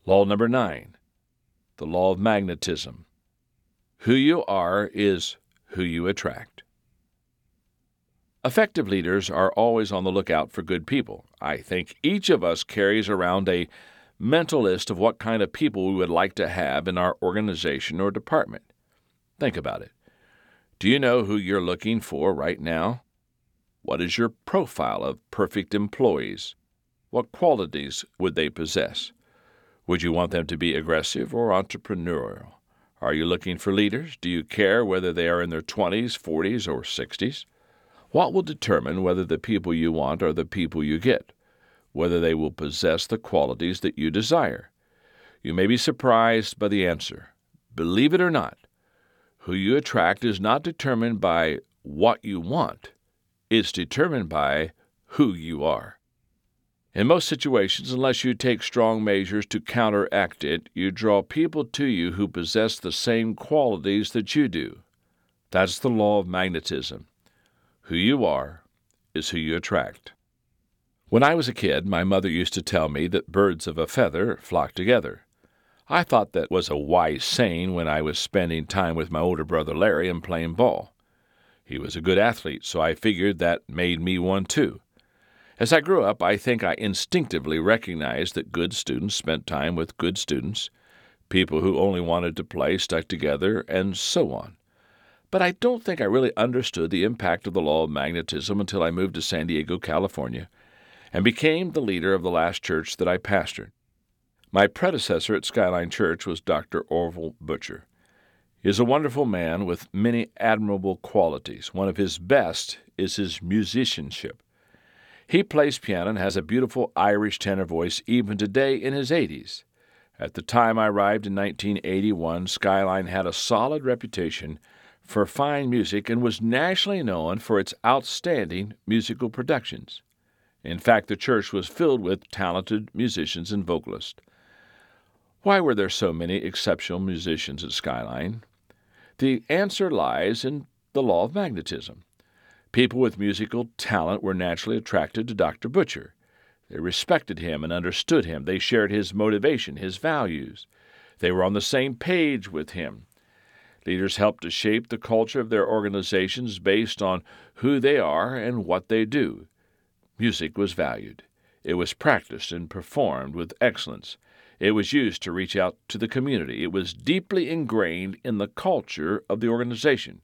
Law number 9, the law of magnetism. Who you are is who you attract. Effective leaders are always on the lookout for good people. I think each of us carries around a mental list of what kind of people we would like to have in our organization or department. Think about it. Do you know who you're looking for right now? What is your profile of perfect employees? What qualities would they possess? Would you want them to be aggressive or entrepreneurial? Are you looking for leaders? Do you care whether they are in their 20s, 40s, or 60s? What will determine whether the people you want are the people you get, whether they will possess the qualities that you desire? You may be surprised by the answer. Believe it or not, who you attract is not determined by what you want. It's determined by who you are. In most situations, unless you take strong measures to counteract it, you draw people to you who possess the same qualities that you do. That's the law of magnetism. Who you are is who you attract. When I was a kid, my mother used to tell me that birds of a feather flock together. I thought that was a wise saying when I was spending time with my older brother Larry and playing ball. He was a good athlete, so I figured that made me one too. As I grew up, I think I instinctively recognized that good students spent time with good students, people who only wanted to play stuck together, and so on. But I don't think I really understood the impact of the law of magnetism until I moved to San Diego, California, and became the leader of the last church that I pastored. My predecessor at Skyline Church was Dr. Orville Butcher. He is a wonderful man with many admirable qualities. One of his best is his musicianship. He plays piano and has a beautiful Irish tenor voice even today in his 80s. At the time I arrived in 1981, Skyline had a solid reputation for fine music and was nationally known for its outstanding musical productions. In fact, the church was filled with talented musicians and vocalists. Why were there so many exceptional musicians at Skyline? The answer lies in the law of magnetism. People with musical talent were naturally attracted to Dr. Butcher. They respected him and understood him. They shared his motivation, his values. They were on the same page with him. Leaders help to shape the culture of their organizations based on who they are and what they do. Music was valued. It was practiced and performed with excellence. It was used to reach out to the community. It was deeply ingrained in the culture of the organization.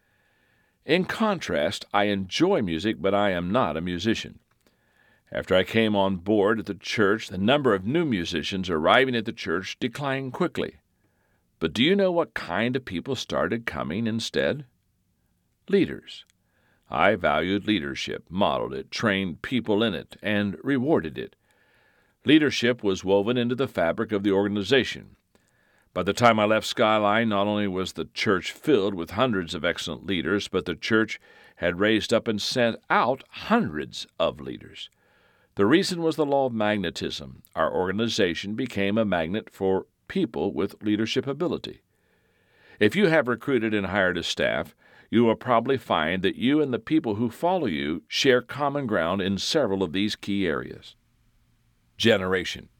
In contrast, I enjoy music, but I am not a musician. After I came on board at the church, the number of new musicians arriving at the church declined quickly. But do you know what kind of people started coming instead? Leaders. I valued leadership, modeled it, trained people in it, and rewarded it. Leadership was woven into the fabric of the organization. By the time I left Skyline, not only was the church filled with hundreds of excellent leaders, but the church had raised up and sent out hundreds of leaders. The reason was the law of magnetism. Our organization became a magnet for people with leadership ability. If you have recruited and hired a staff, you will probably find that you and the people who follow you share common ground in several of these key areas. Generation.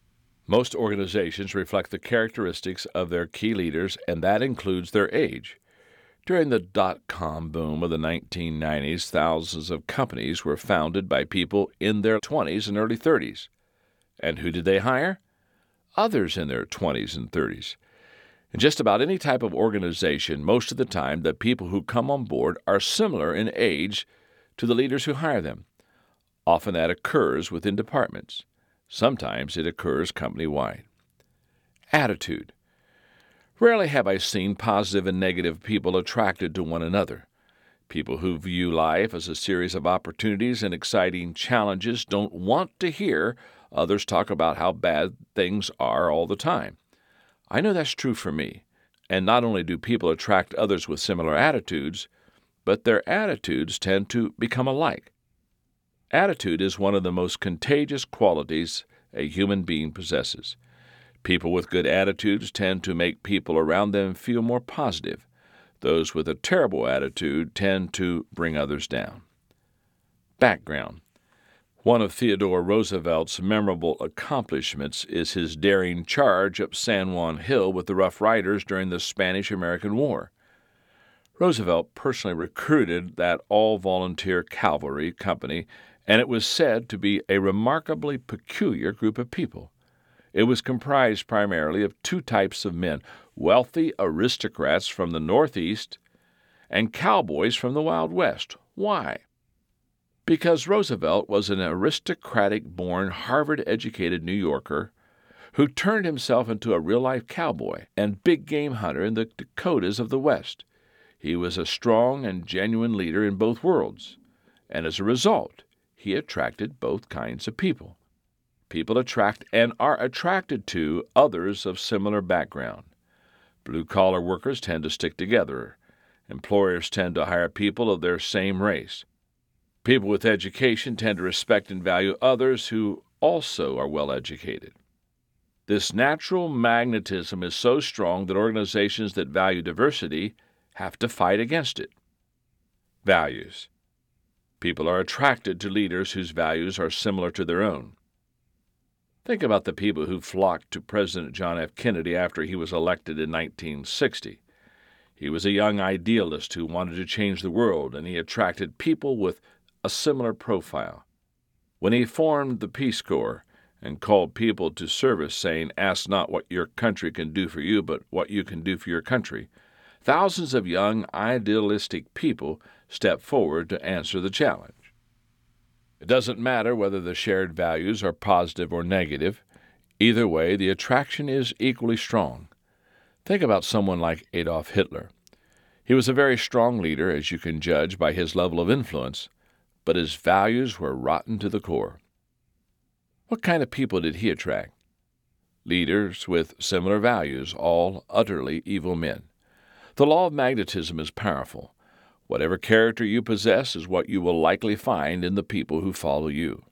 Most organizations reflect the characteristics of their key leaders, and that includes their age. During the dot-com boom of the 1990s, thousands of companies were founded by people in their 20s and early 30s. And who did they hire? Others in their 20s and 30s. In just about any type of organization, most of the time, the people who come on board are similar in age to the leaders who hire them. Often that occurs within departments. Sometimes it occurs company-wide. Attitude. Rarely have I seen positive and negative people attracted to one another. People who view life as a series of opportunities and exciting challenges don't want to hear others talk about how bad things are all the time. I know that's true for me. And not only do people attract others with similar attitudes, but their attitudes tend to become alike. Attitude is one of the most contagious qualities a human being possesses. People with good attitudes tend to make people around them feel more positive. Those with a terrible attitude tend to bring others down. Background. One of Theodore Roosevelt's memorable accomplishments is his daring charge up San Juan Hill with the Rough Riders during the Spanish-American War. Roosevelt personally recruited that all-volunteer cavalry company, and it was said to be a remarkably peculiar group of people. It was comprised primarily of two types of men: wealthy aristocrats from the Northeast and cowboys from the Wild West. Why? Because Roosevelt was an aristocratic-born, Harvard-educated New Yorker who turned himself into a real-life cowboy and big game hunter in the Dakotas of the West. He was a strong and genuine leader in both worlds, and as a result, he attracted both kinds of people. People attract and are attracted to others of similar background. Blue-collar workers tend to stick together. Employers tend to hire people of their same race. People with education tend to respect and value others who also are well educated. This natural magnetism is so strong that organizations that value diversity have to fight against it. Values. People are attracted to leaders whose values are similar to their own. Think about the people who flocked to President John F. Kennedy after he was elected in 1960. He was a young idealist who wanted to change the world, and he attracted people with a similar profile. When he formed the Peace Corps and called people to service, saying, "Ask not what your country can do for you, but what you can do for your country," thousands of young, idealistic people stepped forward to answer the challenge. It doesn't matter whether the shared values are positive or negative. Either way, the attraction is equally strong. Think about someone like Adolf Hitler. He was a very strong leader, as you can judge by his level of influence, but his values were rotten to the core. What kind of people did he attract? Leaders with similar values, all utterly evil men. The law of magnetism is powerful. Whatever character you possess is what you will likely find in the people who follow you.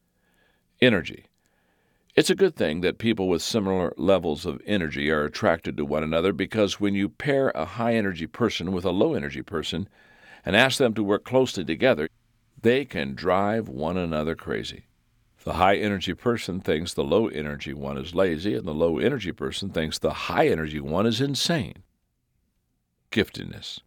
Energy. It's a good thing that people with similar levels of energy are attracted to one another, because when you pair a high-energy person with a low-energy person and ask them to work closely together, they can drive one another crazy. The high-energy person thinks the low-energy one is lazy, and the low-energy person thinks the high-energy one is insane. Giftedness.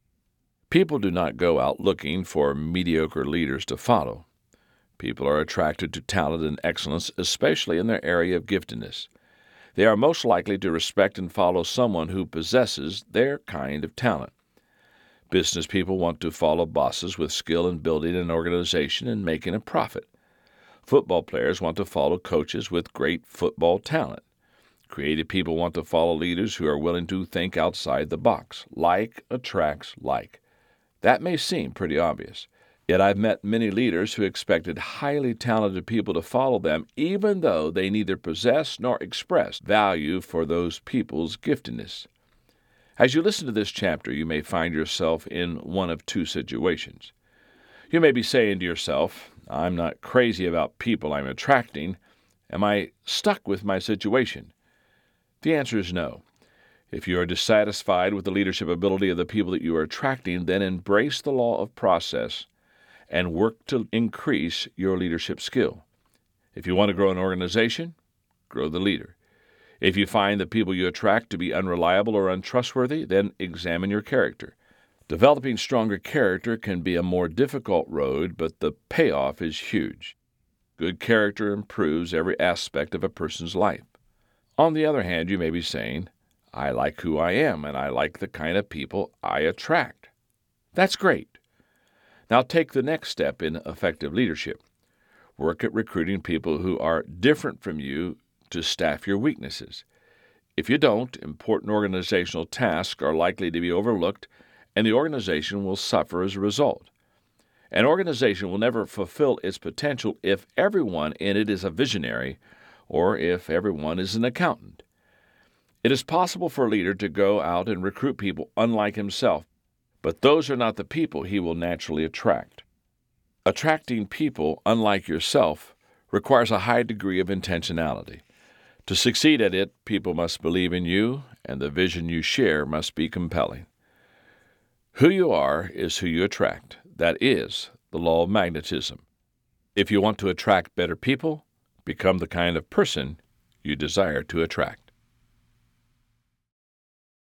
People do not go out looking for mediocre leaders to follow. People are attracted to talent and excellence, especially in their area of giftedness. They are most likely to respect and follow someone who possesses their kind of talent. Business people want to follow bosses with skill in building an organization and making a profit. Football players want to follow coaches with great football talent. Creative people want to follow leaders who are willing to think outside the box. Like attracts like. That may seem pretty obvious. Yet I've met many leaders who expected highly talented people to follow them, even though they neither possess nor express value for those people's giftedness. As you listen to this chapter, you may find yourself in one of two situations. You may be saying to yourself, "I'm not crazy about people I'm attracting. Am I stuck with my situation?" The answer is no. If you are dissatisfied with the leadership ability of the people that you are attracting, then embrace the law of process and work to increase your leadership skill. If you want to grow an organization, grow the leader. If you find the people you attract to be unreliable or untrustworthy, then examine your character. Developing stronger character can be a more difficult road, but the payoff is huge. Good character improves every aspect of a person's life. On the other hand, you may be saying, "I like who I am, and I like the kind of people I attract." That's great. Now take the next step in effective leadership. Work at recruiting people who are different from you to staff your weaknesses. If you don't, important organizational tasks are likely to be overlooked, and the organization will suffer as a result. An organization will never fulfill its potential if everyone in it is a visionary or if everyone is an accountant. It is possible for a leader to go out and recruit people unlike himself, but those are not the people he will naturally attract. Attracting people unlike yourself requires a high degree of intentionality. To succeed at it, people must believe in you, and the vision you share must be compelling. Who you are is who you attract. That is the law of magnetism. If you want to attract better people, become the kind of person you desire to attract.